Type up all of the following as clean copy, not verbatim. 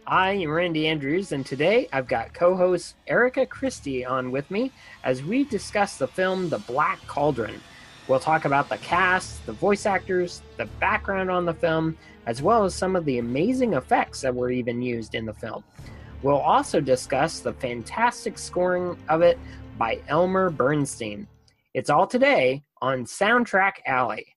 I am Randy Andrews, and today I've got co-host Erica Christie on with me as we discuss the film The Black Cauldron. We'll talk about the cast, the voice actors, the background on the film, as well as some of the amazing effects that were even used in the film. We'll also discuss the fantastic scoring of it by Elmer Bernstein. It's all today on Soundtrack Alley.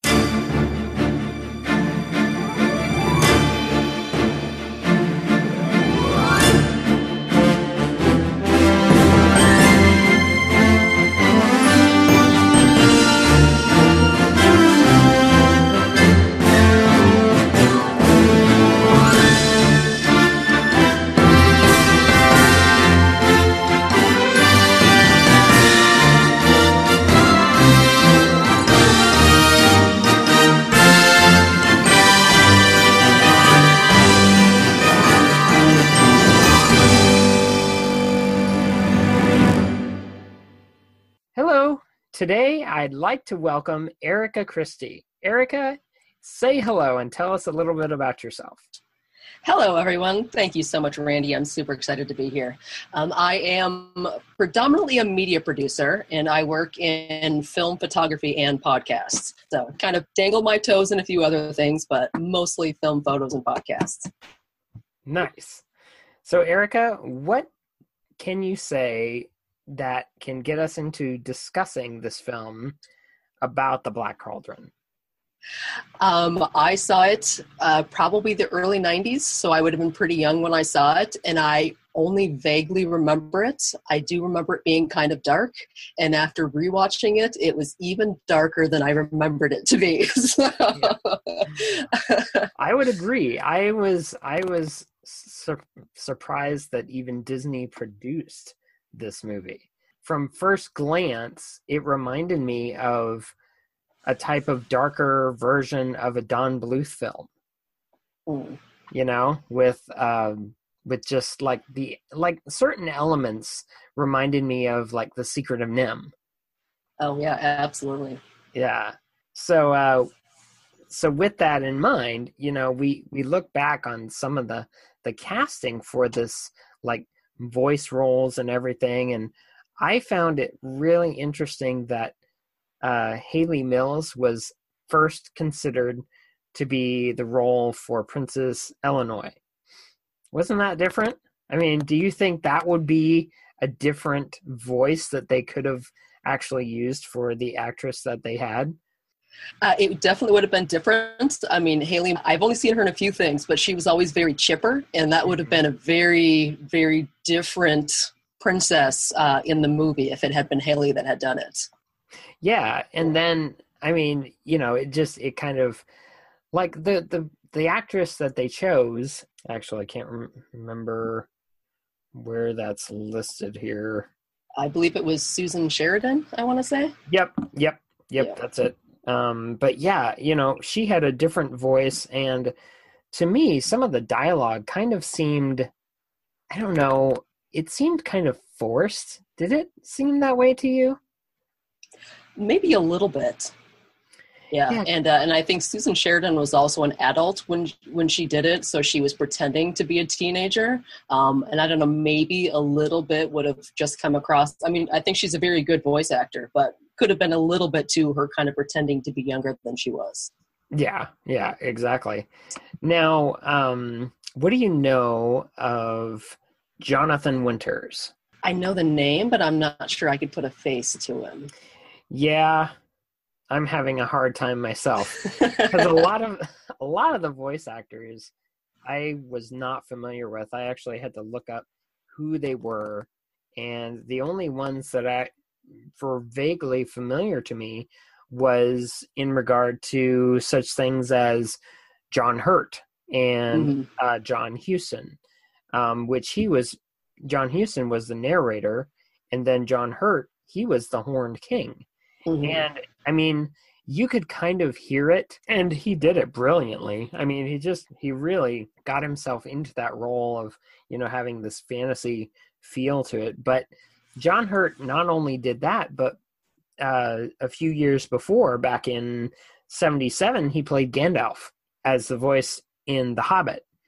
Hello. Today, I'd like to welcome Erica Christie. Erica, say hello and tell us a little bit about yourself. Hello, everyone. Thank you so much, Randy. I'm super excited to be here. I am predominantly a media producer, and I work in film photography and podcasts. So kind of dangle my toes in a few other things, but mostly film photos and podcasts. Nice. So, Erica, what can you say that can get us into discussing this film about The Black Cauldron? I saw it probably the early 90s, so I would have been pretty young when I saw it, and I only vaguely remember it. I do remember it being kind of dark, and after rewatching it, it was even darker than I remembered it to be. I would agree. I was surprised that even Disney produced this movie. From first glance, it reminded me of a type of darker version of a Don Bluth film. You know, with just like certain elements reminded me of like The Secret of NIMH. Oh yeah, absolutely. Yeah. So with that in mind, you know, we look back on some of the casting for this, like voice roles and everything, and I found it really interesting that Hayley Mills was first considered to be the role for Princess Illinois. Wasn't that different? I mean, do you think that would be a different voice that they could have actually used for the actress that they had? It definitely would have been different. I mean, Hayley, I've only seen her in a few things, but she was always very chipper, and that would have been a very, very different princess in the movie if it had been Hayley that had done it. Yeah, and then, I mean, you know, it kind of, like, the actress that they chose, actually, I can't remember where that's listed here. I believe it was Susan Sheridan, I want to say. Yep, that's it. But yeah, you know, she had a different voice, and to me, some of the dialogue kind of seemed, I don't know, it seemed kind of forced. Did it seem that way to you? Maybe a little bit. Yeah. And I think Susan Sheridan was also an adult when she did it, so she was pretending to be a teenager. And I don't know, maybe a little bit would have just come across. I mean, I think she's a very good voice actor, but could have been a little bit too her kind of pretending to be younger than she was. Yeah, exactly. Now, what do you know of Jonathan Winters? I know the name, but I'm not sure I could put a face to him. Yeah, I'm having a hard time myself because a lot of the voice actors I was not familiar with. I actually had to look up who they were, and the only ones that were vaguely familiar to me was in regard to such things as John Hurt and John Huston, John Huston was the narrator, and then John Hurt, he was the Horned King. And I mean, you could kind of hear it, and he did it brilliantly. I mean, he really got himself into that role of, you know, having this fantasy feel to it. But John Hurt not only did that, but a few years before, back in 1977, he played Gandalf as the voice in The Hobbit.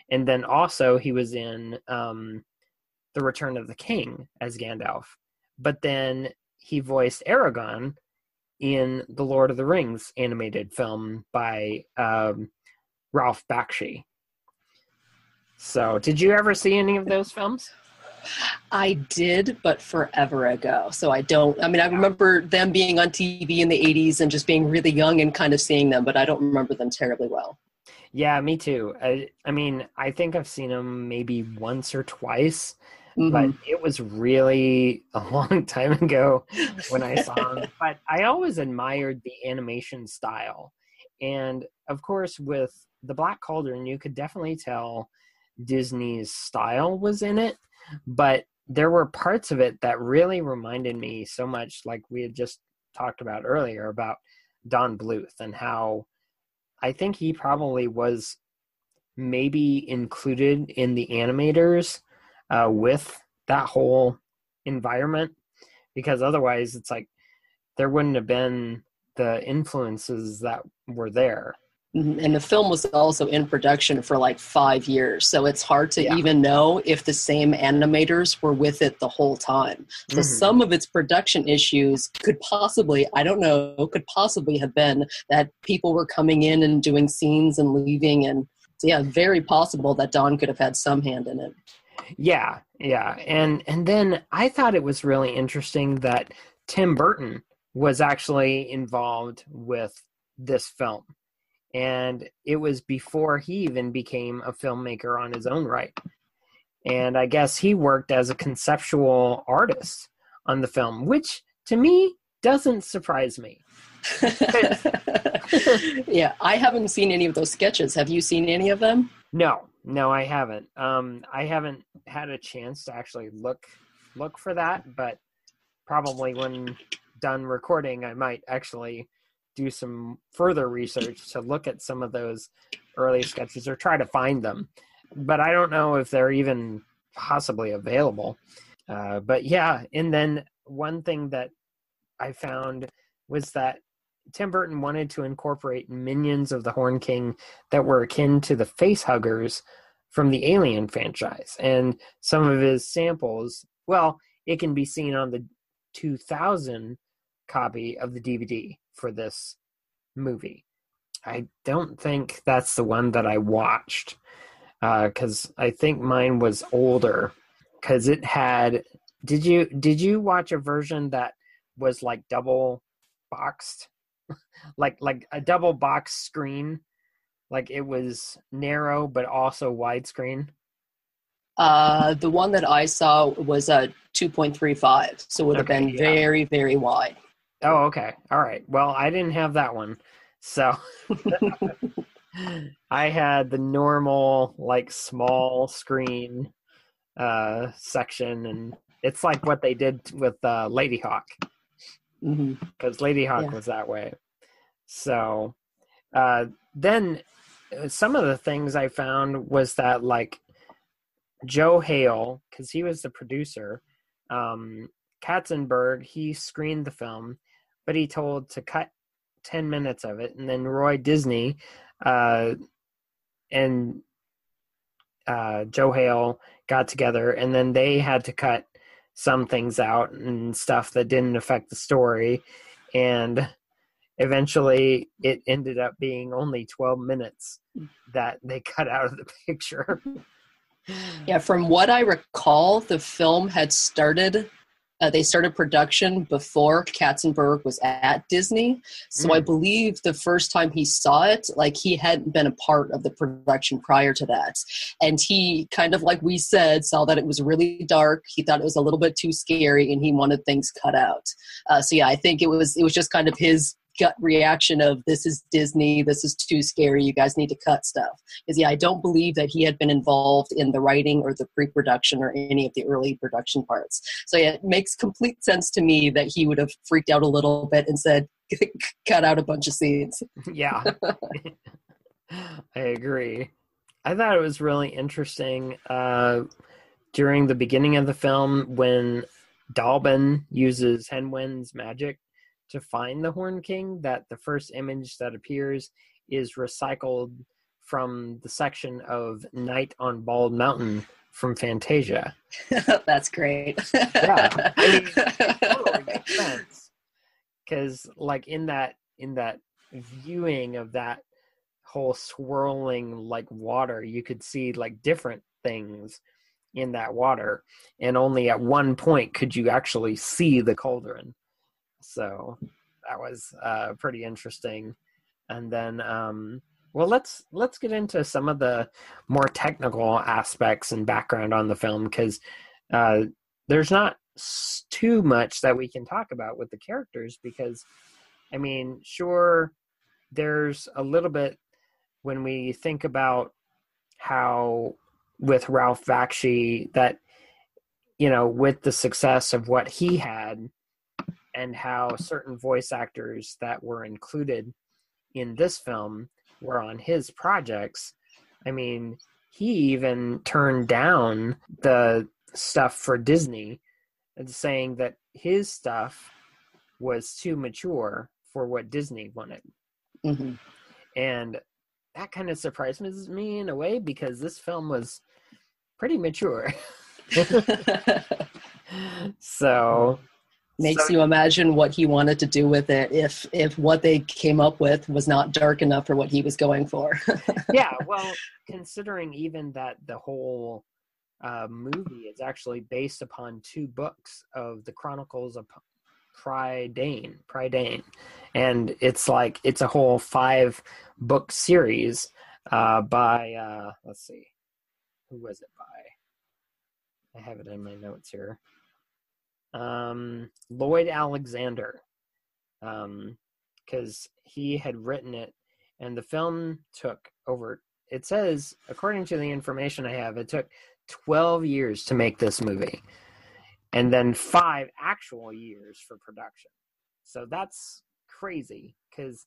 And then also he was in The Return of the King as Gandalf. But then he voiced Aragorn in the Lord of the Rings animated film by Ralph Bakshi. So, did you ever see any of those films? I did, but forever ago. So I don't, I remember them being on TV in the 80s and just being really young and kind of seeing them, but I don't remember them terribly well. Yeah, me too. I think I've seen them maybe once or twice, but Mm-hmm. it was really a long time ago when I saw them. But I always admired the animation style. And of course, with The Black Cauldron, you could definitely tell Disney's style was in it, but there were parts of it that really reminded me so much, like we had just talked about earlier, about Don Bluth, and how I think he probably was maybe included in the animators with that whole environment, because otherwise it's like there wouldn't have been the influences that were there. And the film was also in production for like 5 years. So it's hard to even know if the same animators were with it the whole time. So some of its production issues could possibly, I don't know, could possibly have been that people were coming in and doing scenes and leaving. And so, yeah, very possible that Don could have had some hand in it. Yeah. And then I thought it was really interesting that Tim Burton was actually involved with this film. And it was before he even became a filmmaker on his own right. And I guess he worked as a conceptual artist on the film, which to me doesn't surprise me. Yeah, I haven't seen any of those sketches. Have you seen any of them? No, I haven't. I haven't had a chance to actually look for that, but probably when done recording, I might actually do some further research to look at some of those early sketches or try to find them. But I don't know if they're even possibly available. But yeah, and then one thing that I found was that Tim Burton wanted to incorporate minions of the Horn King that were akin to the facehuggers from the Alien franchise. And some of his samples, well, it can be seen on the 2000 copy of the DVD for this movie. I don't think that's the one that I watched, because I think mine was older, because it had, did you watch a version that was like double boxed? like a double box screen, like it was narrow but also widescreen? The one that I saw was a 2.35, so it would have been very, very wide. Oh, okay. All right. Well, I didn't have that one. So I had the normal, like, small screen section, and it's like what they did with Lady Hawk, because Lady Hawk was that way. So then some of the things I found was that, like, Joe Hale, because he was the producer, Katzenberg, he screened the film, but he told to cut 10 minutes of it, and then Roy Disney and Joe Hale got together, and then they had to cut some things out and stuff that didn't affect the story, and eventually it ended up being only 12 minutes that they cut out of the picture. Yeah, from what I recall, the film had started, they started production before Katzenberg was at Disney. So I believe the first time he saw it, like, he hadn't been a part of the production prior to that. And he, kind of like we said, saw that it was really dark. He thought it was a little bit too scary, and he wanted things cut out. So yeah, I think it was just kind of his gut reaction of, this is Disney, this is too scary, you guys need to cut stuff. Because yeah, I don't believe that he had been involved in the writing or the pre-production or any of the early production parts. So yeah, it makes complete sense to me that he would have freaked out a little bit and said, cut out a bunch of scenes. Yeah. I agree. I thought it was really interesting during the beginning of the film when Dalbin uses Henwen's magic to find the Horn King, that the first image that appears is recycled from the section of Night on Bald Mountain from Fantasia. That's great. Yeah, I mean, it totally makes sense. Because, like, in that viewing of that whole swirling, like, water, you could see, like, different things in that water. And only at one point could you actually see the cauldron. So that was pretty interesting. And then, well, let's get into some of the more technical aspects and background on the film, because there's not too much that we can talk about with the characters, because, I mean, sure, there's a little bit when we think about how with Ralph Bakshi that, you know, with the success of what he had and how certain voice actors that were included in this film were on his projects. I mean, he even turned down the stuff for Disney and saying that his stuff was too mature for what Disney wanted. Mm-hmm. And that kind of surprised me in a way, because this film was pretty mature. So makes you imagine what he wanted to do with it if what they came up with was not dark enough for what he was going for. Yeah, well, considering even that the whole movie is actually based upon 2 books of the Chronicles of Prydain, and it's a whole 5-book series by let's see, who was it by? I have it in my notes here. Lloyd Alexander, because he had written it, and the film took over, it says, according to the information I have, it took 12 years to make this movie, and then 5 actual years for production. So that's crazy, because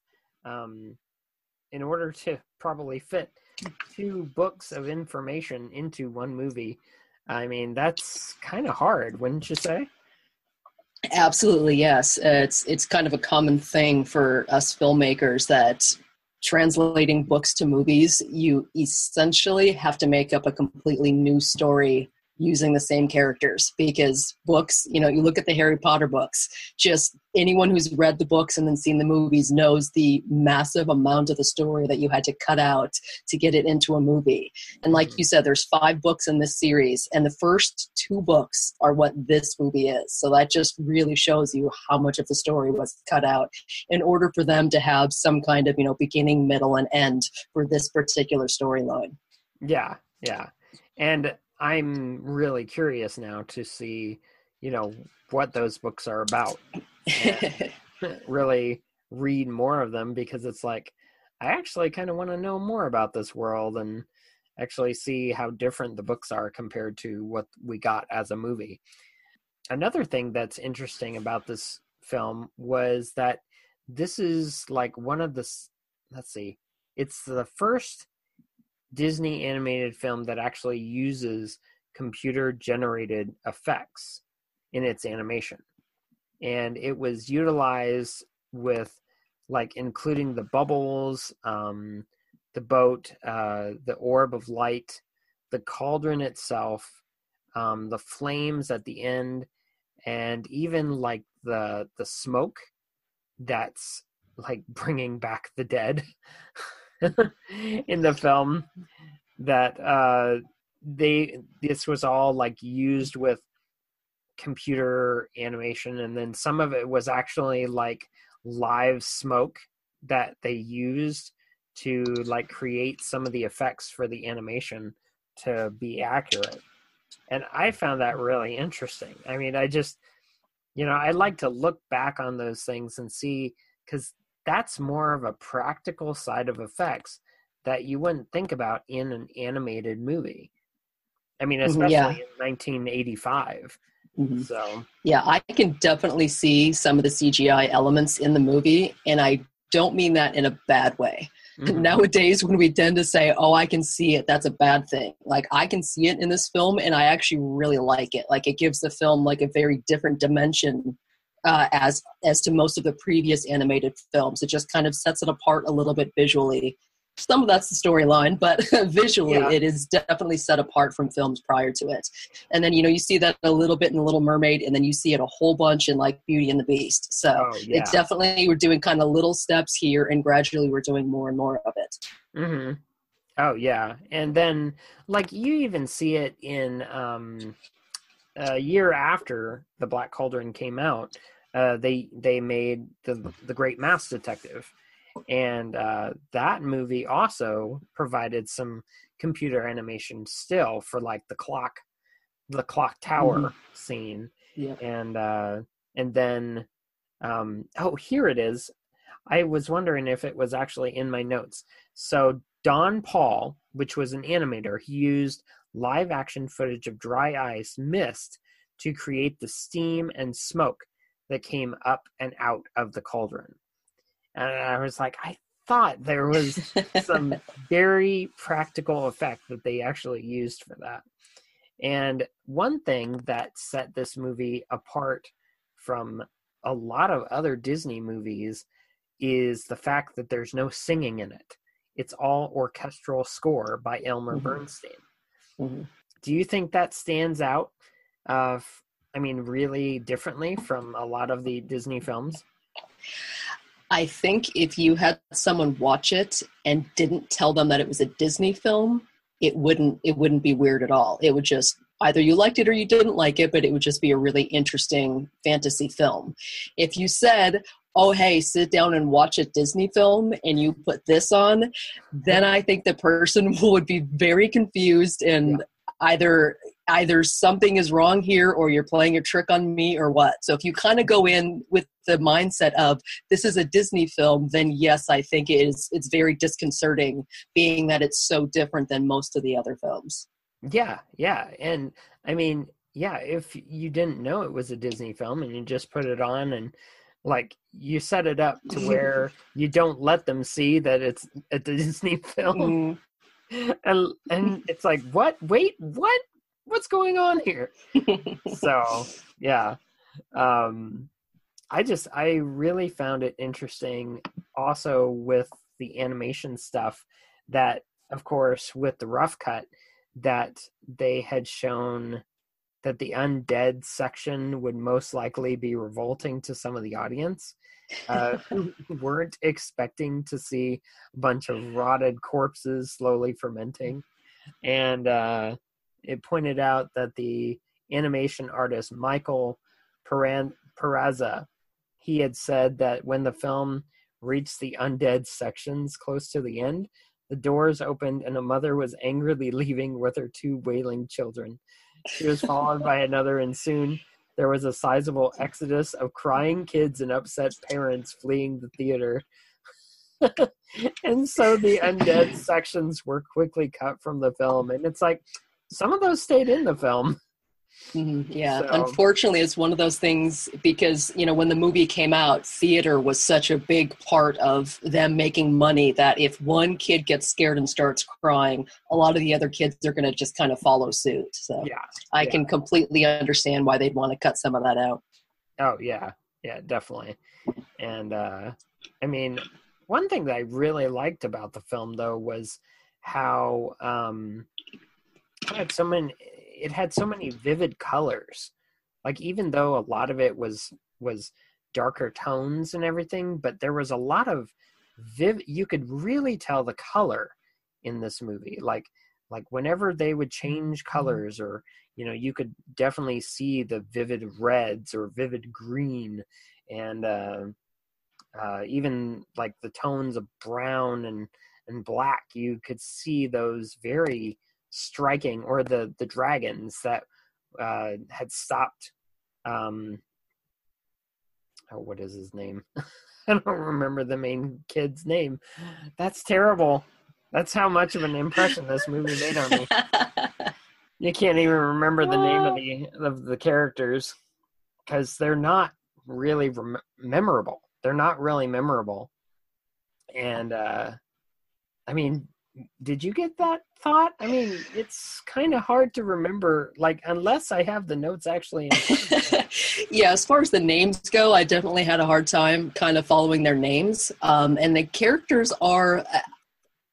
in order to probably fit 2 books of information into one movie, I mean, that's kind of hard, wouldn't you say? Absolutely, yes. It's kind of a common thing for us filmmakers that translating books to movies, you essentially have to make up a completely new story using the same characters, because books, you know, you look at the Harry Potter books, just anyone who's read the books and then seen the movies knows the massive amount of the story that you had to cut out to get it into a movie. And like you said, there's 5 books in this series, and the first 2 books are what this movie is. So that just really shows you how much of the story was cut out in order for them to have some kind of, you know, beginning, middle, and end for this particular storyline. Yeah. And I'm really curious now to see, you know, what those books are about. And really read more of them, because it's like, I actually kind of want to know more about this world and actually see how different the books are compared to what we got as a movie. Another thing that's interesting about this film was that this is like one of the, let's see, it's the first Disney animated film that actually uses computer generated effects in its animation. And it was utilized with, like, including the bubbles, the boat, the orb of light, the cauldron itself, the flames at the end, and even like the smoke that's like bringing back the dead in the film. That this was all like used with computer animation, and then some of it was actually like live smoke that they used to like create some of the effects for the animation to be accurate. And I found that really interesting. I mean, I just, you know, I like to look back on those things and see, because that's more of a practical side of effects that you wouldn't think about in an animated movie. I mean, especially in 1985. Mm-hmm. So yeah, I can definitely see some of the CGI elements in the movie, and I don't mean that in a bad way. Mm-hmm. Nowadays, when we tend to say, oh, I can see it, that's a bad thing. Like, I can see it in this film, and I actually really like it. Like, it gives the film like a very different dimension as to most of the previous animated films. It just kind of sets it apart a little bit visually. some of that's the storyline, but visually it is definitely set apart from films prior to it. And then, you see that a little bit in The Little Mermaid, and then you see it a whole bunch in like Beauty and the Beast. So it definitely, we're doing kind of little steps here, and gradually we're doing more and more of it. Mm-hmm. Oh yeah. And then like you even see it in a year after The Black Cauldron came out, they made the Great Mouse Detective. And that movie also provided some computer animation still for like the clock tower scene. Yeah. And then here it is. I was wondering if it was actually in my notes. So Don Paul, which was an animator, he used live action footage of dry ice mist to create the steam and smoke that came up and out of the cauldron. And I was like, I thought there was some very practical effect that they actually used for that. And one thing that set this movie apart from a lot of other Disney movies is the fact that there's no singing in it. It's all orchestral score by Elmer Bernstein. Mm-hmm. Do you think that stands out, really differently from a lot of the Disney films? I think if you had someone watch it and didn't tell them that it was a Disney film, it wouldn't be weird at all. It would just, either you liked it or you didn't like it, but it would just be a really interesting fantasy film. If you said, oh, hey, sit down and watch a Disney film, and you put this on, then I think the person would be very confused, and either something is wrong here, or you're playing a trick on me, or what. So if you kind of go in with the mindset of this is a Disney film, then yes, I think it's very disconcerting, being that it's so different than most of the other films. Yeah. And if you didn't know it was a Disney film and you just put it on and like you set it up to where you don't let them see that it's a Disney film. And it's like, what? Wait, what? What's going on here? So, yeah. I really found it interesting also with the animation stuff that, of course, with the rough cut, that they had shown that the undead section would most likely be revolting to some of the audience. Who weren't expecting to see a bunch of rotted corpses slowly fermenting. And it pointed out that the animation artist Michael Peraza, he had said that when the film reached the undead sections close to the end, the doors opened and a mother was angrily leaving with her 2 wailing children. She was followed by another, and soon there was a sizable exodus of crying kids and upset parents fleeing the theater. And so the undead sections were quickly cut from the film. And it's like, some of those stayed in the film. Mm-hmm. Yeah, so. Unfortunately, it's one of those things because, when the movie came out, theater was such a big part of them making money that if one kid gets scared and starts crying, a lot of the other kids are going to just kind of follow suit. So I can completely understand why they'd want to cut some of that out. Oh, yeah. Yeah, definitely. And, one thing that I really liked about the film, though, was how it had so many vivid colors. Like, even though a lot of it was darker tones and everything, but there was a lot of you could really tell the color in this movie. Like whenever they would change colors, or you could definitely see the vivid reds or vivid green, and even like the tones of brown and black, you could see those very striking, or the dragons that had stopped what is his name? I don't remember the main kid's name. That's terrible. That's how much of an impression this movie made on me. You can't even remember the name of the characters because they're not really memorable. They're not really memorable. And did you get that thought? It's kind of hard to remember, unless I have the notes actually in front of me. Yeah, as far as the names go, I definitely had a hard time kind of following their names. And the characters are,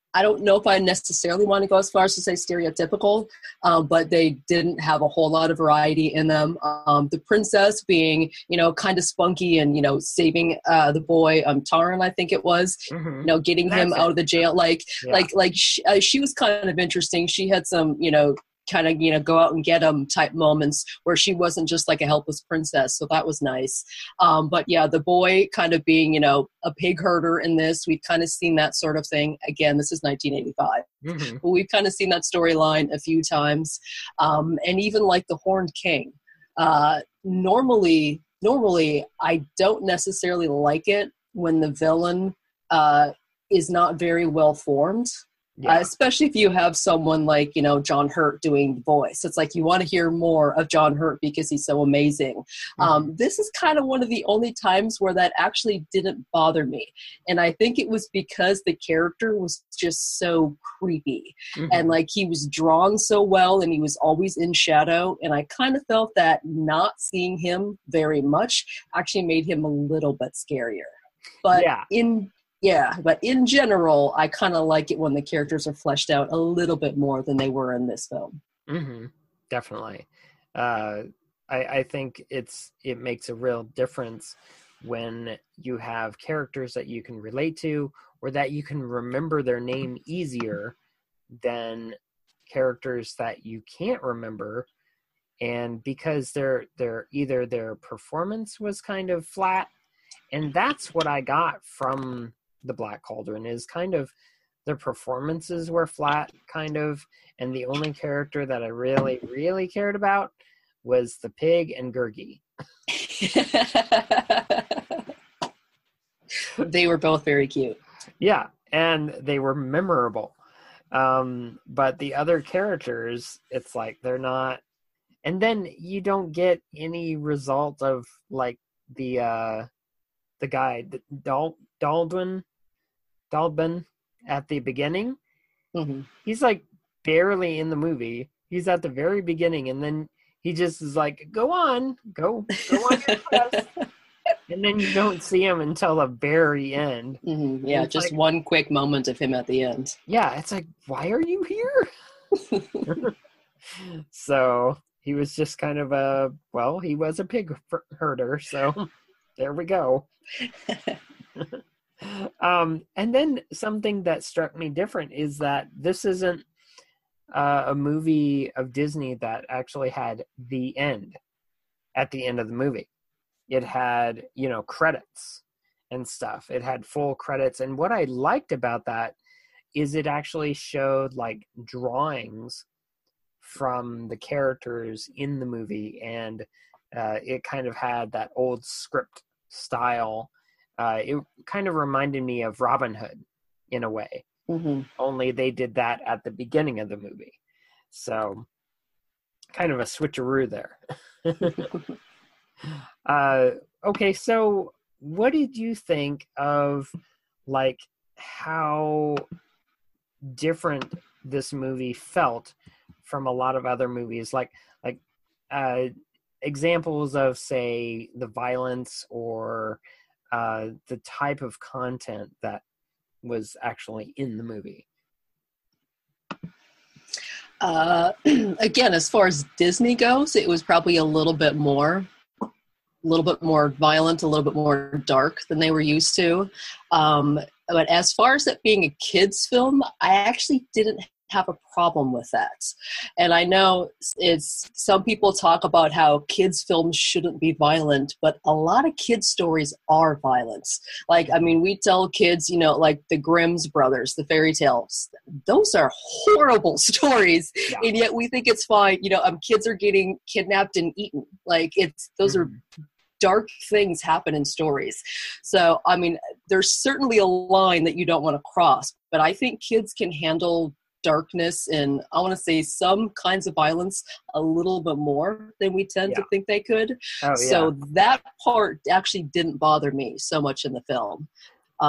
I don't know if I necessarily want to go as far as to say stereotypical, but they didn't have a whole lot of variety in them. The princess being, kind of spunky and, saving the boy, Taran, I think it was, getting him out of the jail. She was kind of interesting. She had some, kind of, go out and get him type moments where she wasn't just like a helpless princess. So that was nice. But yeah, the boy kind of being, a pig herder in this, we've kind of seen that sort of thing. Again, this is 1985, but we've kind of seen that storyline a few times. And even like the Horned King, normally I don't necessarily like it when the villain, is not very well formed. Yeah. Especially if you have someone like, John Hurt doing the voice. It's like you want to hear more of John Hurt because he's so amazing. This is kind of one of the only times where that actually didn't bother me. And I think it was because the character was just so creepy. And like he was drawn so well and he was always in shadow. And I kind of felt that not seeing him very much actually made him a little bit scarier. But but in general, I kind of like it when the characters are fleshed out a little bit more than they were in this film. Definitely. I think it makes a real difference when you have characters that you can relate to or that you can remember their name easier than characters that you can't remember. And because either their performance was kind of flat, and that's what I got from The Black Cauldron, is kind of their performances were flat, kind of, and the only character that I really, really cared about was the pig and Gurgi. They were both very cute. Yeah, and they were memorable. But the other characters, it's like they're not, and then you don't get any result of like the guy, Daldwin at the beginning. He's like barely in the movie. He's at the very beginning, and then he just is like, go on your quest. And then you don't see him until the very end. Yeah, just like, one quick moment of him at the end. Yeah, it's like, why are you here? So he was just kind of he was a pig herder, so there we go. And then something that struck me different is that this isn't a movie of Disney that actually had the end at the end of the movie. It had, credits and stuff. It had full credits. And what I liked about that is it actually showed like drawings from the characters in the movie. And it kind of had that old script style. It kind of reminded me of Robin Hood in a way. Only they did that at the beginning of the movie. So kind of a switcheroo there. Okay, so what did you think of like how different this movie felt from a lot of other movies, like examples of, say, the violence or the type of content that was actually in the movie? Again, as far as Disney goes, it was probably a little bit more violent, a little bit more dark than they were used to. But as far as it being a kid's film, I actually didn't have a problem with that. And I know some people talk about how kids' films shouldn't be violent, but a lot of kids' stories are violent. Like, I mean, we tell kids, like the Grimm's brothers, the fairy tales, those are horrible stories. Yeah. And yet we think it's fine. Kids are getting kidnapped and eaten. Like those are dark things happen in stories. So, I mean, there's certainly a line that you don't want to cross, but I think kids can handle darkness and, I want to say, some kinds of violence a little bit more than we tend to think they could. Oh, yeah. So that part actually didn't bother me so much in the film.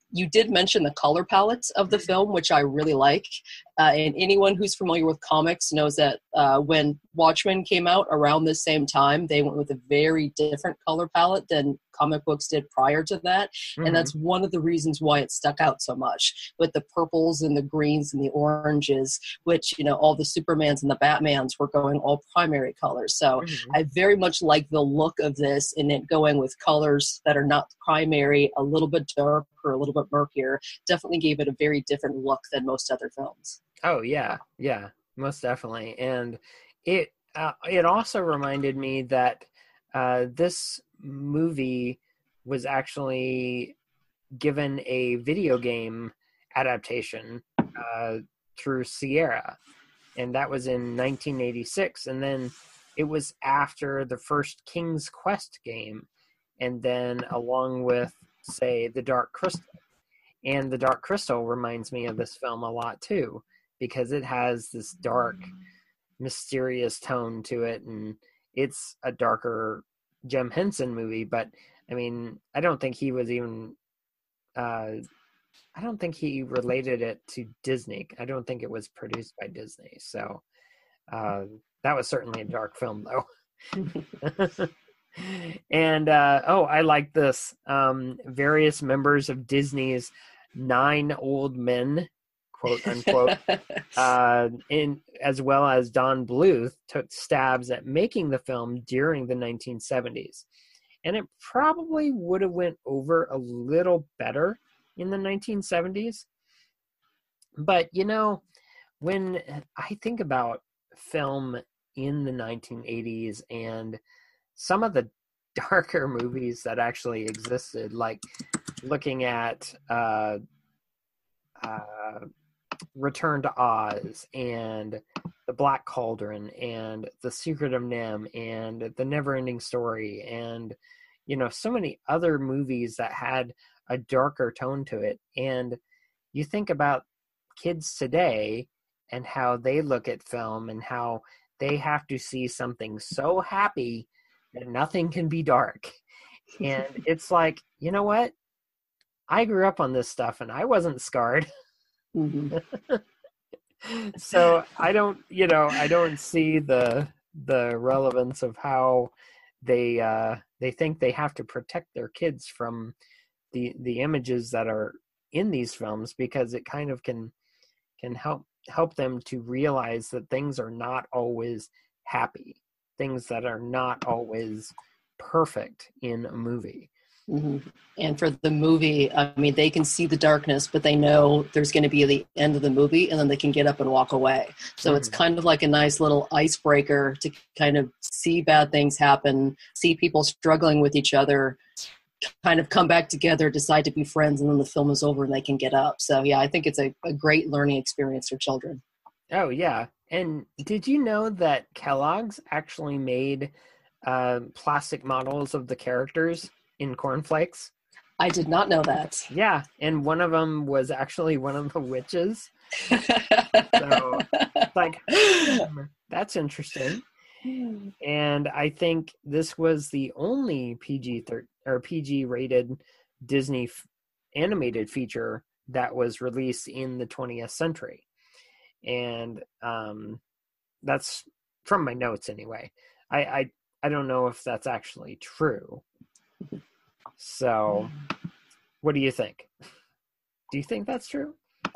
you did mention the color palette of the film, which I really like. And anyone who's familiar with comics knows that when Watchmen came out around the same time, they went with a very different color palette than comic books did prior to that. Mm-hmm. And that's one of the reasons why it stuck out so much, with the purples and the greens and the oranges, which, you know, all the Supermans and the Batmans were going all primary colors. So I very much like the look of this, and it going with colors that are not primary, a little bit darker, a little bit murkier, definitely gave it a very different look than most other films. Oh yeah, most definitely. And it also reminded me that this movie was actually given a video game adaptation through Sierra, and that was in 1986. And then it was after the first King's Quest game, and then along with, say, The Dark Crystal. And The Dark Crystal reminds me of this film a lot too, because it has this dark, mysterious tone to it, and it's a darker Jim Henson movie. But I mean, I don't think he was even I don't think he related it to Disney. I don't think it was produced by Disney. So that was certainly a dark film, though. And I like this. Various members of Disney's 9 old men, quote unquote, as well as Don Bluth, took stabs at making the film during the 1970s. And it probably would have went over a little better in the 1970s. But, you know, when I think about film in the 1980s and some of the darker movies that actually existed, like looking at Return to Oz and The Black Cauldron and The Secret of NIMH and The Neverending Story, and, you know, so many other movies that had a darker tone to it. And you think about kids today and how they look at film and how they have to see something so happy that nothing can be dark. And it's like, you know what? I grew up on this stuff and I wasn't scarred. Mm-hmm. So I don't see the relevance of how they think they have to protect their kids from the images that are in these films, because it kind of can help them to realize that things are not always happy, things that are not always perfect in a movie. Mm-hmm. And for the movie, I mean, they can see the darkness, but they know there's going to be the end of the movie, and then they can get up and walk away. So it's kind of like a nice little icebreaker to kind of see bad things happen, see people struggling with each other, kind of come back together, decide to be friends, and then the film is over and they can get up. So yeah, I think it's a great learning experience for children. Oh yeah. And did you know that Kellogg's actually made plastic models of the characters in cornflakes? I did not know that. Yeah, and one of them was actually one of the witches. So, like, that's interesting. And I think this was the only PG rated Disney animated feature that was released in the 20th century. And that's from my notes anyway. I don't know if that's actually true. So, what do you think? Do you think that's true?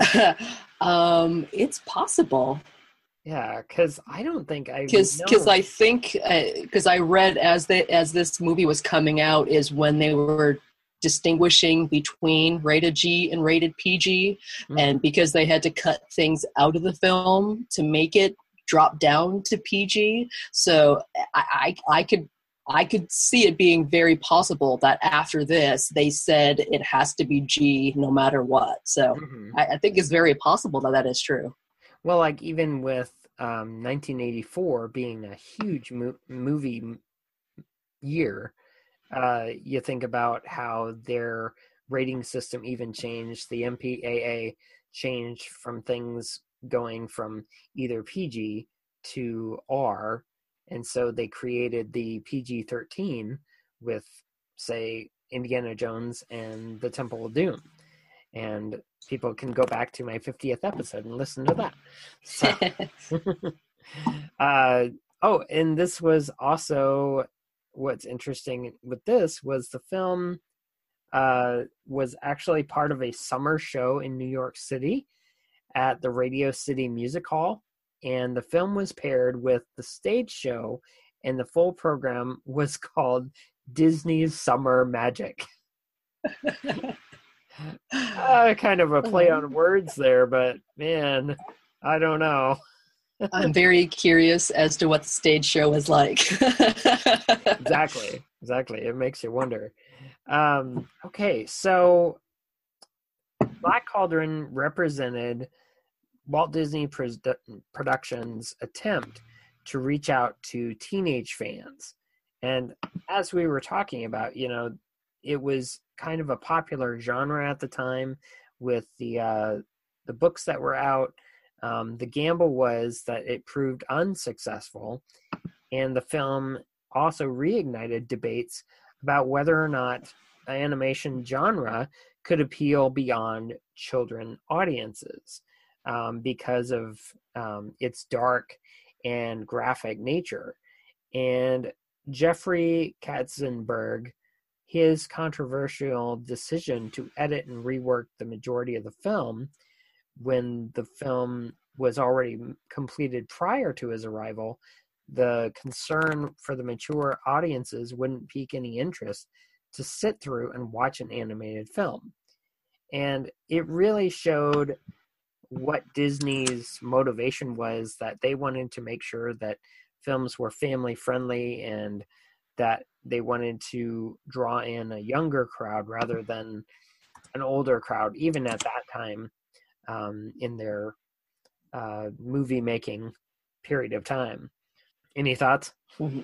It's possible. Yeah, because I don't think I because I think because I read as this movie was coming out is when they were distinguishing between rated G and rated PG, and because they had to cut things out of the film to make it drop down to PG. So I could see it being very possible that after this, they said it has to be G no matter what. So I think it's very possible that is true. Well, like even with 1984 being a huge movie year, you think about how their rating system even changed. The MPAA changed from things going from either PG to R. And so they created the PG-13 with, say, Indiana Jones and the Temple of Doom. and people can go back to my 50th episode and listen to that. So, and this was also, what's interesting with this was the film was actually part of a summer show in New York City at the Radio City Music Hall, and the film was paired with the stage show, and the full program was called Disney's Summer Magic. Kind of a play on words there, but man, I don't know. I'm very curious as to what the stage show was like. Exactly. It makes you wonder. Okay, so Black Cauldron represented Walt Disney Productions' attempt to reach out to teenage fans. And as we were talking about, it was kind of a popular genre at the time with the books that were out. The gamble was that it proved unsuccessful, and the film also reignited debates about whether or not an animation genre could appeal beyond children audiences because of its dark and graphic nature. And Jeffrey Katzenberg, his controversial decision to edit and rework the majority of the film when the film was already completed prior to his arrival, the concern for the mature audiences wouldn't pique any interest to sit through and watch an animated film. And it really showed what Disney's motivation was, that they wanted to make sure that films were family friendly and that they wanted to draw in a younger crowd rather than an older crowd, even at that time in their movie making period of time. Any thoughts? Mm-hmm.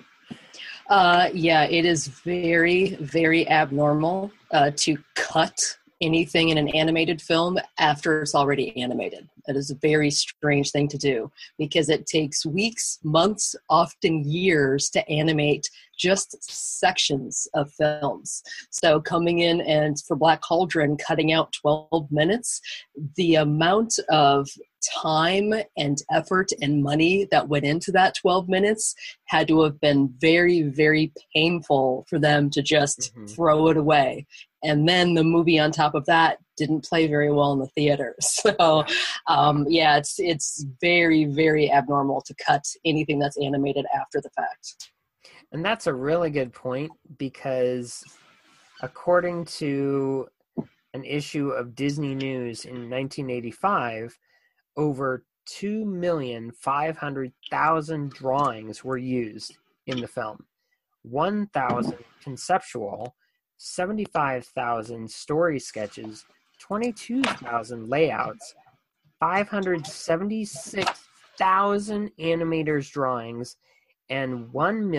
Yeah, it is very, very abnormal to cut anything in an animated film after it's already animated. That is a very strange thing to do because it takes weeks, months, often years to animate just sections of films. So coming in and for Black Cauldron, cutting out 12 minutes, the amount of time and effort and money that went into that 12 minutes had to have been very, very painful for them to just throw it away. And then the movie on top of that didn't play very well in the theater. So, it's very, very abnormal to cut anything that's animated after the fact. And that's a really good point because according to an issue of Disney News in 1985, over 2,500,000 drawings were used in the film. 1,000 conceptual, 75,000 story sketches, 22,000 layouts, 576,000 animators' drawings, and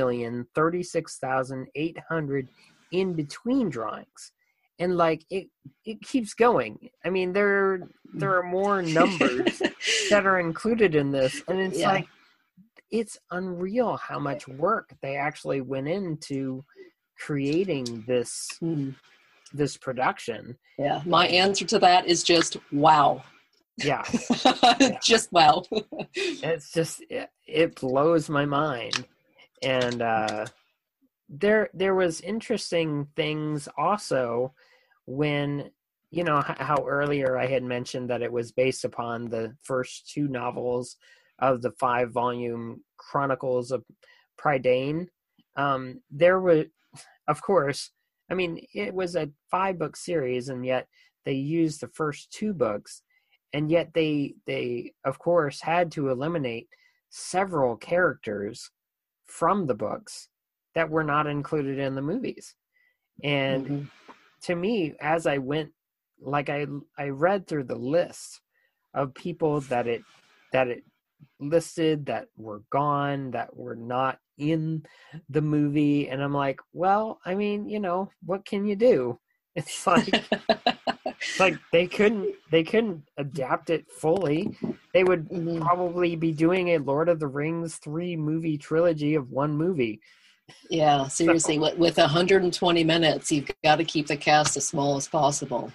1,036,800 in-between drawings. And it keeps going. I mean, there are more numbers that are included in this, and it's it's unreal how much work they actually went into creating this production. Yeah, my answer to that is just wow. Yeah. Just wow. It's just it blows my mind. And there was interesting things also when how earlier I had mentioned that it was based upon the first two novels of the 5-volume Chronicles of Prydain. There were, of course, I mean, it was a 5-book series, and yet they used the first 2 books, and yet they of course had to eliminate several characters from the books that were not included in the movies. And to me, as I went, I read through the list of people that it listed that were gone, that were not in the movie, and I'm like, well, I mean, what can you do? It's like they couldn't adapt it fully. They would probably be doing a Lord of the Rings 3-movie trilogy of 1 movie. Yeah, seriously, with 120 minutes, you've got to keep the cast as small as possible.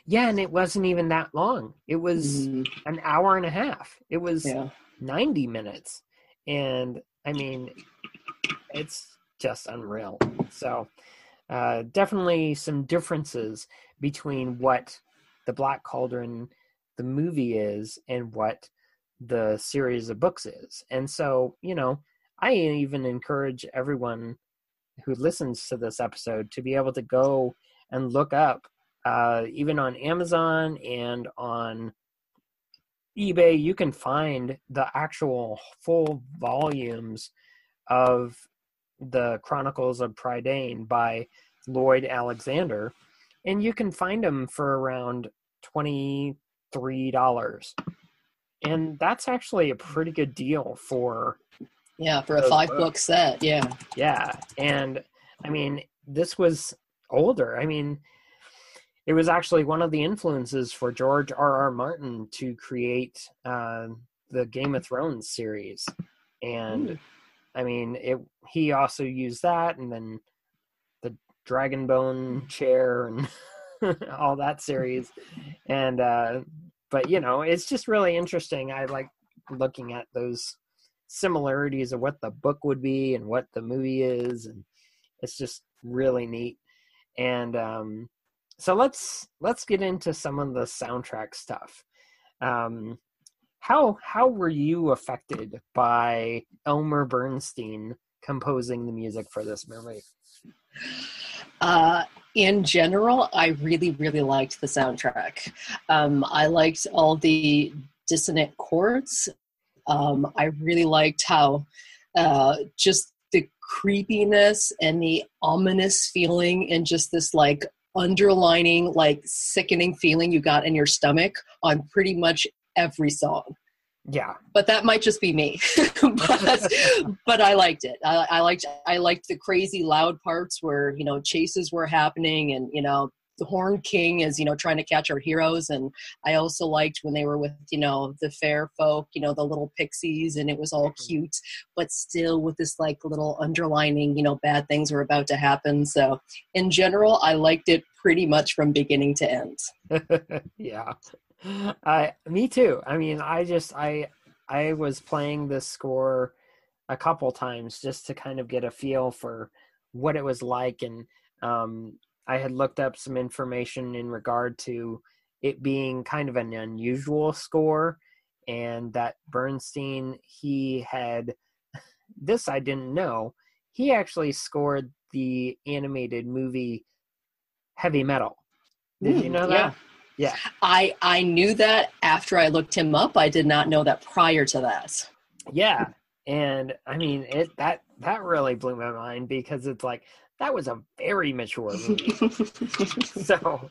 Yeah, and it wasn't even that long. It was an hour and a half. It was 90 minutes. And I mean, it's just unreal. So definitely some differences between what the Black Cauldron, the movie is, and what the series of books is. And so, I even encourage everyone who listens to this episode to be able to go and look up, even on Amazon and on eBay, you can find the actual full volumes of the Chronicles of Prydain by Lloyd Alexander, and you can find them for around $23. And that's actually a pretty good deal for a 5-book set. Yeah. And I mean, this was older. I mean, it was actually one of the influences for George R.R. Martin to create the Game of Thrones series. And I mean, he also used that, and then the Dragonbone chair and all that series. And but it's just really interesting. I like looking at those similarities of what the book would be and what the movie is, and it's just really neat. And so let's get into some of the soundtrack stuff. How were you affected by Elmer Bernstein composing the music for this movie? In general, I really, really liked the soundtrack. I liked all the dissonant chords. I really liked how just the creepiness and the ominous feeling and just this like underlining, like sickening feeling you got in your stomach on pretty much every song. Yeah, but that might just be me. but I liked it. I liked the crazy loud parts where chases were happening, and the Horn King is trying to catch our heroes. And I also liked when they were with the fair folk, the little pixies, and it was all cute, but still with this like little underlining bad things were about to happen. So in general, I liked it pretty much from beginning to end. Yeah. Me too. I mean, I was playing this score a couple times just to kind of get a feel for what it was like, and I had looked up some information in regard to it being kind of an unusual score, and that Bernstein, he had this I didn't know. He actually scored the animated movie Heavy Metal. Did you know that? Yeah. I knew that after I looked him up. I did not know that prior to that. Yeah. And I mean, that really blew my mind, because it's like, that was a very mature movie. So,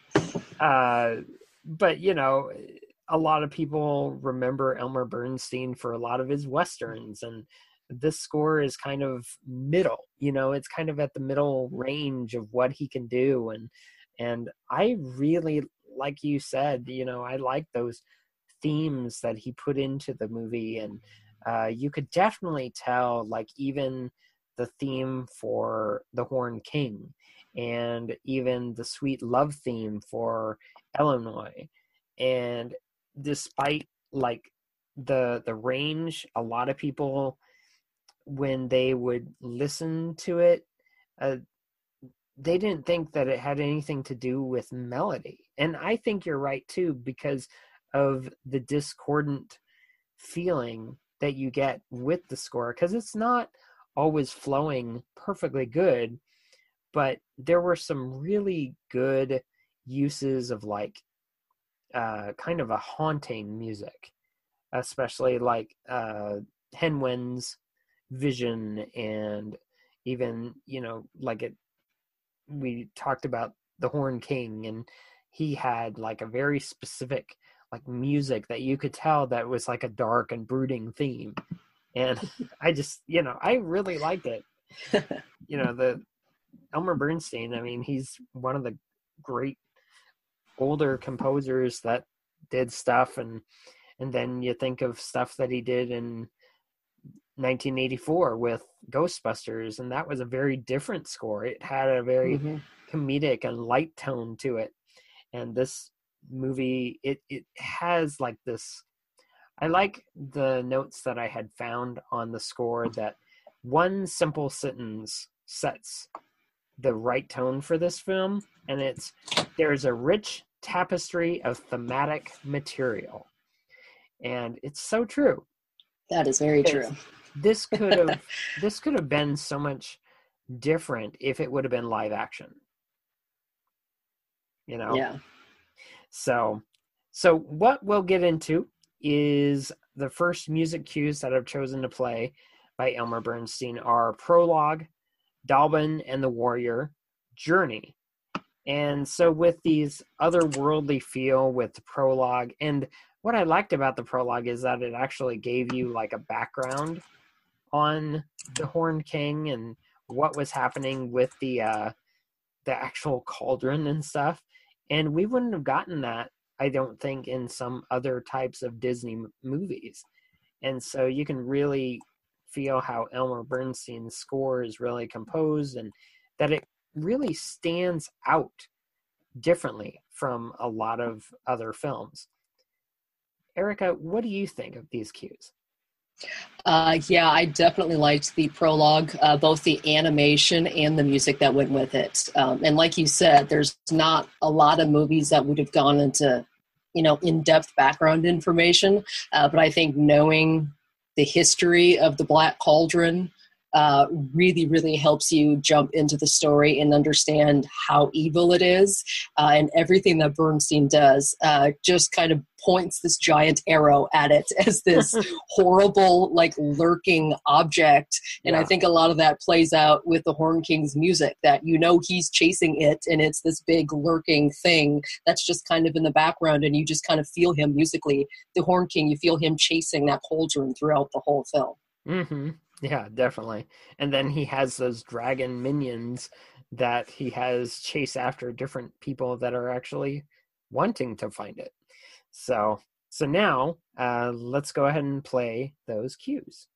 but a lot of people remember Elmer Bernstein for a lot of his Westerns, and this score is kind of middle, it's kind of at the middle range of what he can do. And I really, like you said, I like those themes that he put into the movie, and you could definitely tell, like, even the theme for the Horn King, and even the sweet love theme for Illinois. And despite like the range, a lot of people, when they would listen to it, they didn't think that it had anything to do with melody. And I think you're right too, because of the discordant feeling that you get with the score, because it's not always flowing perfectly good, but there were some really good uses of like kind of a haunting music, especially like Henwen's vision, and even like we talked about the Horn King, and he had like a very specific like music that you could tell that was like a dark and brooding theme. And I just, I really liked it. The Elmer Bernstein, I mean, he's one of the great older composers that did stuff, and then you think of stuff that he did in 1984 with Ghostbusters, and that was a very different score. It had a very comedic and light tone to it. And this movie, it has like this. I like the notes that I had found on the score that one simple sentence sets the right tone for this film, and it's, there's a rich tapestry of thematic material. And it's so true. That is very true. This could have been so much different if it would have been live action. You know? Yeah. So what we'll get into is the first music cues that I've chosen to play by Elmer Bernstein are Prologue, Dalben and the Warrior, Journey. And so with these otherworldly feel with the Prologue, and what I liked about the Prologue is that it actually gave you like a background on the Horned King and what was happening with the actual cauldron and stuff. And we wouldn't have gotten that, I don't think, in some other types of Disney movies. And so you can really feel how Elmer Bernstein's score is really composed, and that it really stands out differently from a lot of other films. Erica, what do you think of these cues? Yeah, I definitely liked the prologue, both the animation and the music that went with it. And like you said, there's not a lot of movies that would have gone into, in-depth background information. But I think knowing the history of the Black Cauldron really, really helps you jump into the story and understand how evil it is. And everything that Bernstein does just kind of points this giant arrow at it as this horrible, lurking object. And I think a lot of that plays out with the Horn King's music, that he's chasing it, and it's this big lurking thing that's just kind of in the background, and you just kind of feel him musically. The Horn King, you feel him chasing that cauldron throughout the whole film. Mm-hmm. Yeah, definitely. And then he has those dragon minions that he has chase after different people that are actually wanting to find it. So now let's go ahead and play those cues.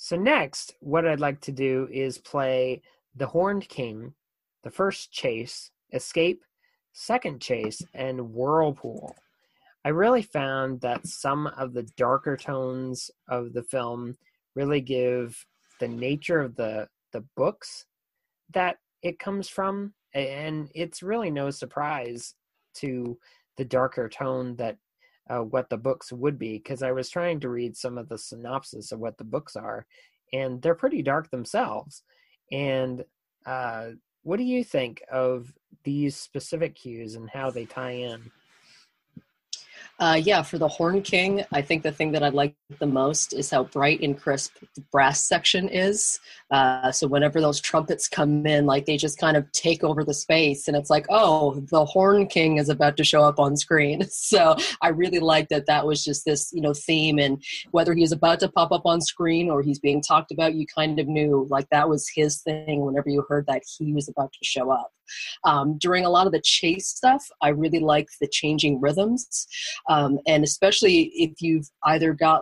So next, what I'd like to do is play The Horned King, the first chase, Escape, second chase, and Whirlpool. I really found that some of the darker tones of the film really give the nature of the books that it comes from, and it's really no surprise to the darker tone that what the books would be, because I was trying to read some of the synopsis of what the books are, and they're pretty dark themselves. And what do you think of these specific cues and how they tie in? Yeah, for the Horn King, I think the thing that I like the most is how bright and crisp the brass section is. So whenever those trumpets come in, like they just kind of take over the space, and it's like, oh, the Horn King is about to show up on screen. So I really like that that was just this, theme, and whether he was about to pop up on screen or he's being talked about, you kind of knew like that was his thing whenever you heard that he was about to show up. During a lot of the chase stuff, I really like the changing rhythms. And especially if you've either got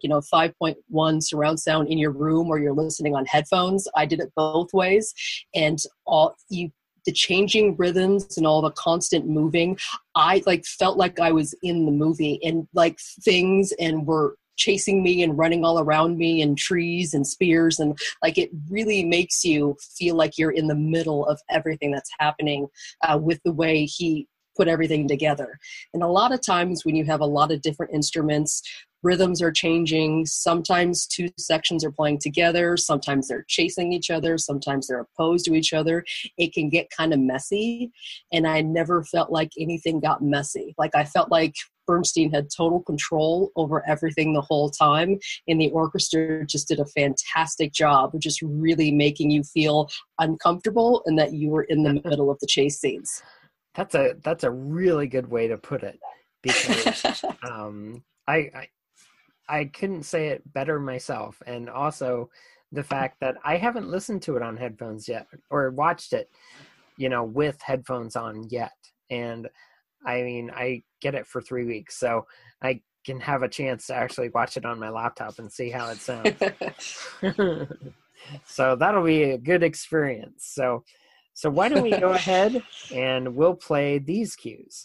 5.1 surround sound in your room or you're listening on headphones. I did it both ways. And the changing rhythms and all the constant moving, I felt like I was in the movie, and things and were chasing me and running all around me, and trees and spears, and it really makes you feel like you're in the middle of everything that's happening with the way he put everything together. And a lot of times when you have a lot of different instruments, rhythms are changing. Sometimes two sections are playing together. Sometimes they're chasing each other. Sometimes they're opposed to each other. It can get kind of messy. And I never felt like anything got messy. I felt like Bernstein had total control over everything the whole time. And the orchestra just did a fantastic job of just really making you feel uncomfortable and that you were in the middle of the chase scenes. That's a really good way to put it, because I couldn't say it better myself. And also the fact that I haven't listened to it on headphones yet, or watched it, with headphones on yet. And I mean, I get it for 3 weeks, so I can have a chance to actually watch it on my laptop and see how it sounds. So that'll be a good experience. So why don't we go ahead and we'll play these cues.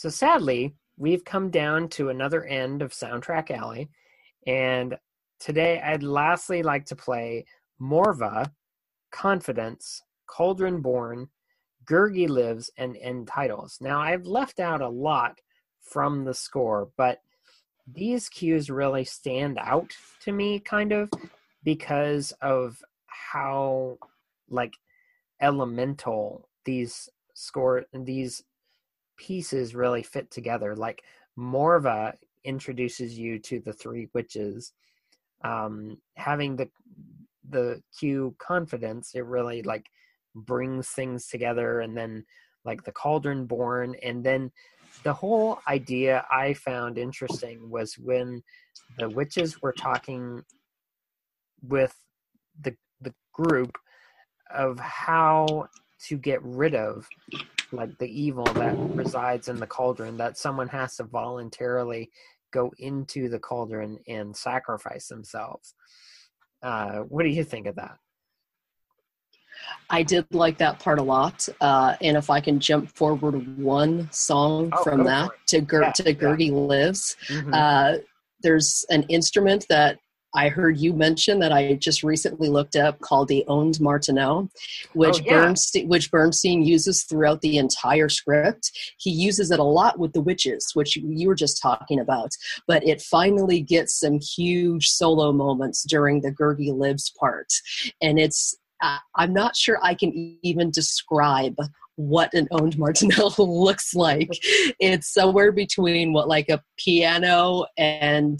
So sadly, we've come down to another end of Soundtrack Alley, and today I'd lastly like to play Morva, Confidence, Cauldron Born, Gurgi Lives, and End Titles. Now, I've left out a lot from the score, but these cues really stand out to me, kind of, because of how, like, elemental these pieces really fit together. Like, Morva introduces you to the three witches. Having the cue Confidence, it really like brings things together, and then like the Cauldron Born, and then the whole idea I found interesting was when the witches were talking with the group of how to get rid of like the evil that resides in the cauldron, that someone has to voluntarily go into the cauldron and sacrifice themselves. What do you think of that? I did like that part a lot. And if I can jump forward one song from that to Gurgi Lives, there's an instrument that I heard you mention that I just recently looked up called the Onde Martenot, which Bernstein uses throughout the entire script. He uses it a lot with the witches, which you were just talking about, but it finally gets some huge solo moments during the Gurgi Lives part. And I'm not sure I can even describe what an Onde Martenot looks like. It's somewhere between like a piano and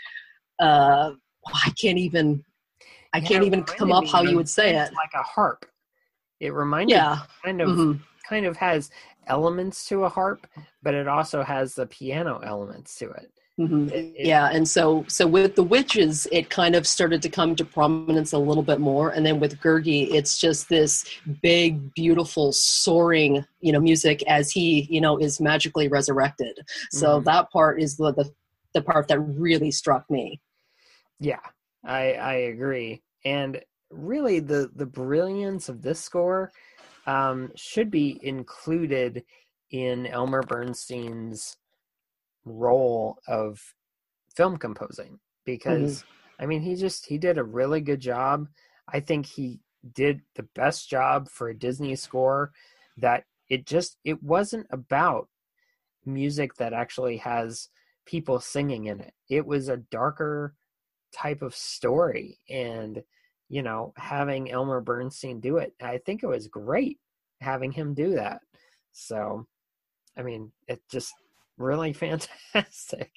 I can't even come up how you would say it. Like a harp. It reminded me kind of has elements to a harp, but it also has the piano elements to it. And so with the witches, it kind of started to come to prominence a little bit more, and then with Gurgi, it's just this big, beautiful, soaring, music as he, is magically resurrected. So that part is the part that really struck me. Yeah, I agree. And really the brilliance of this score should be included in Elmer Bernstein's role of film composing, because I mean he did a really good job. I think he did the best job for a Disney score, that it wasn't about music that actually has people singing in it. It was a darker type of story, and having Elmer Bernstein do it, I think it was great having him do that. So I mean, it's just really fantastic.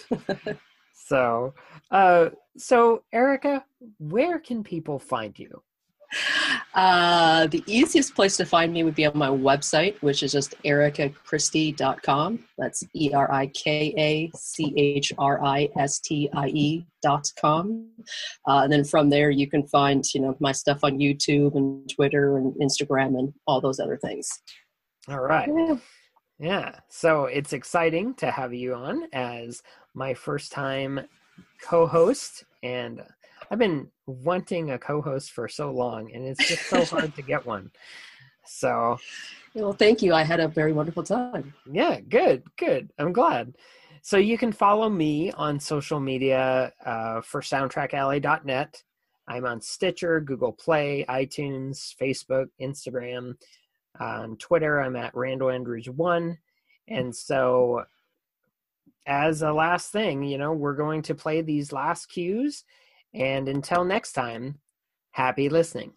So Erica, where can people find you? The easiest place to find me would be on my website, which is just erikachristie.com. That's ERIKACHRISTIE.com. And then from there, you can find, my stuff on YouTube and Twitter and Instagram and all those other things. All right. Yeah. So it's exciting to have you on as my first time co-host, and I've been wanting a co-host for so long, and it's just so hard to get one. So, well, thank you. I had a very wonderful time. Yeah, good. I'm glad. So you can follow me on social media for soundtrackalley.net. I'm on Stitcher, Google Play, iTunes, Facebook, Instagram. On Twitter, I'm at Randall Andrews 1. And so as a last thing, we're going to play these last cues. And until next time, happy listening.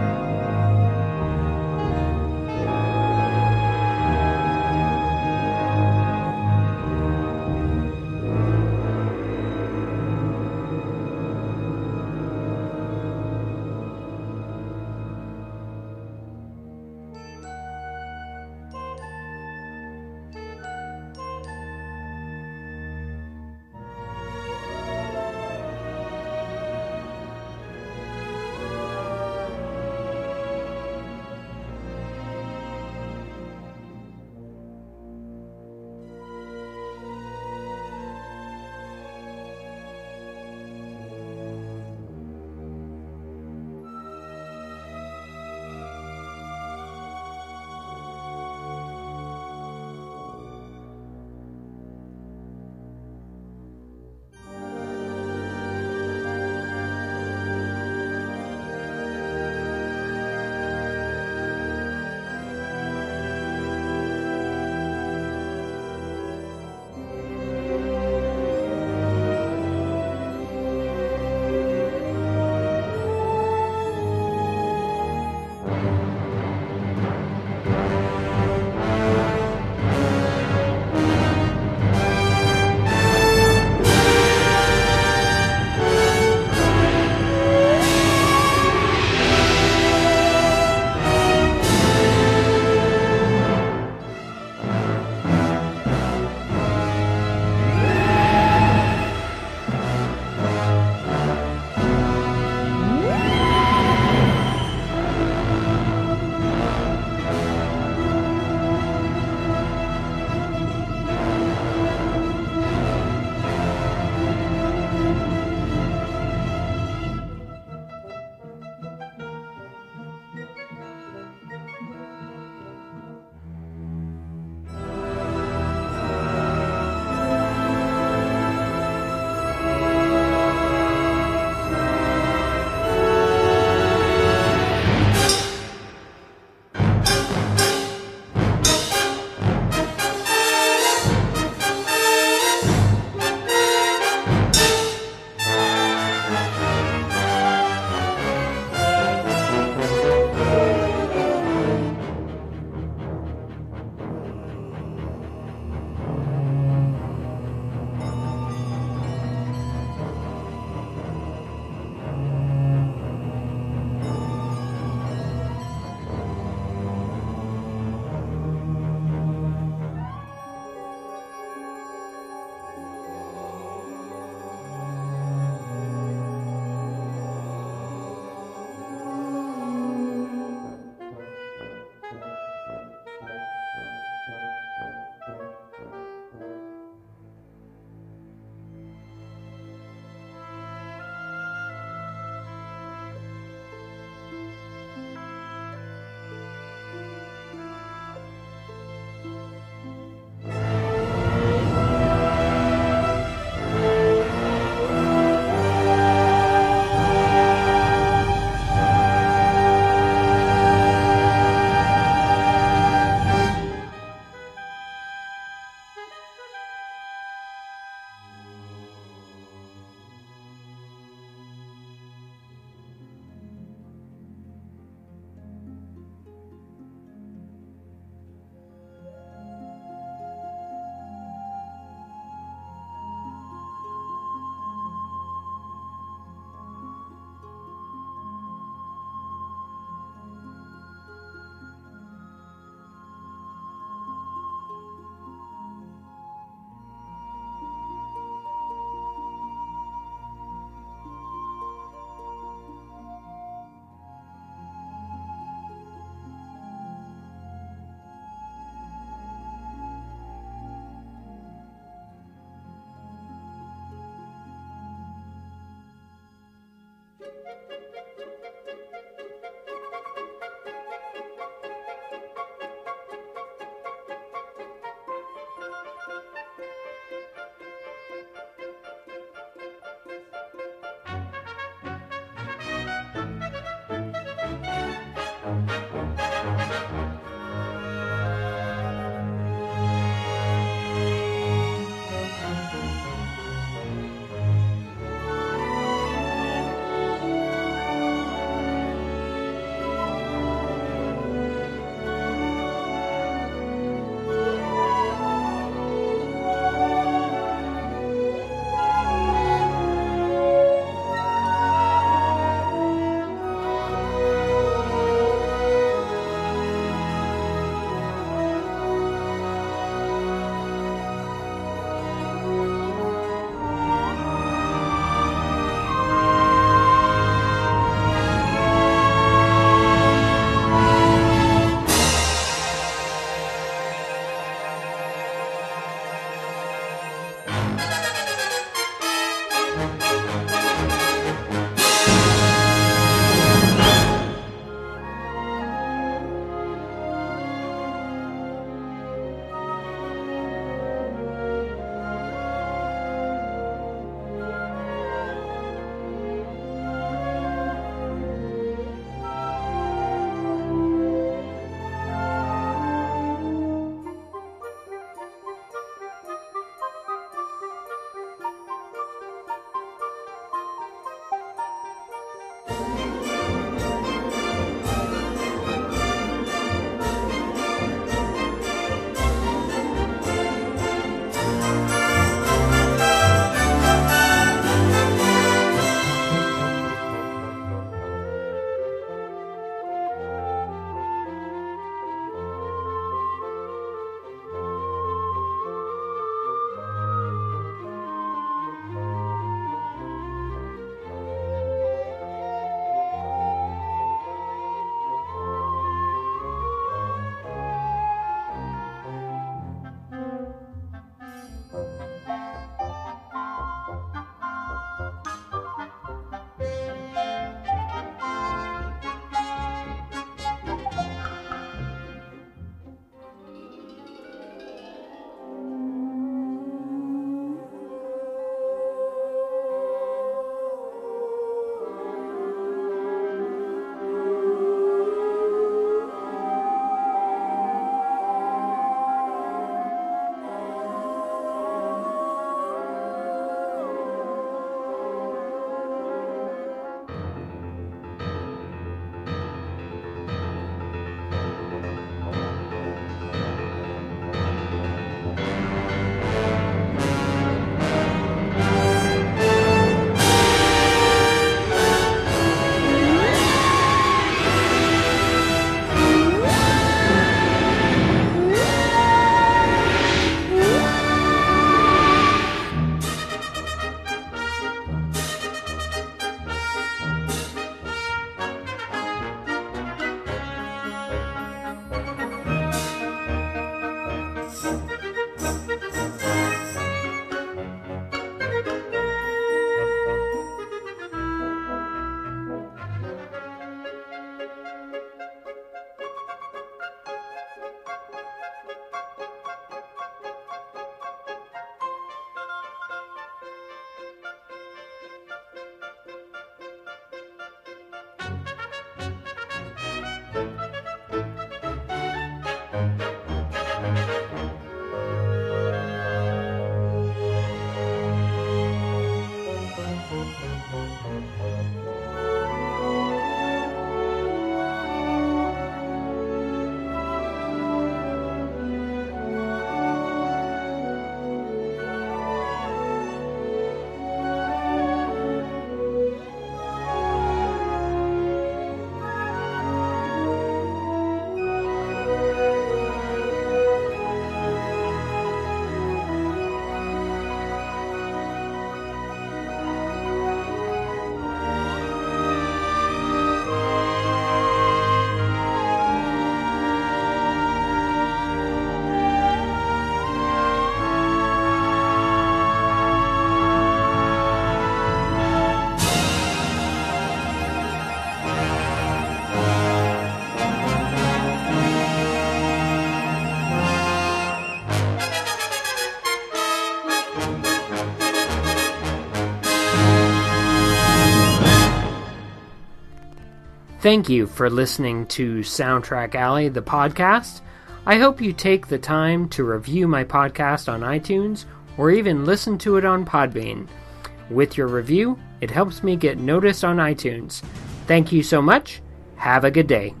Thank you for listening to Soundtrack Alley, the podcast. I hope you take the time to review my podcast on iTunes or even listen to it on Podbean. With your review, it helps me get noticed on iTunes. Thank you so much. Have a good day.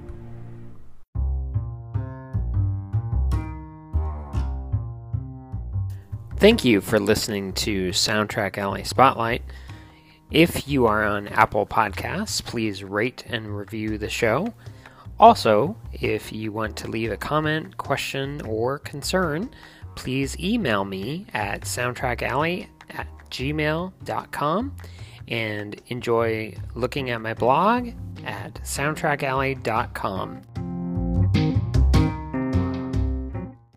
Thank you for listening to Soundtrack Alley Spotlight. If you are on Apple Podcasts, please rate and review the show. Also, if you want to leave a comment, question, or concern, please email me at soundtrackalley@gmail.com and enjoy looking at my blog at soundtrackalley.com.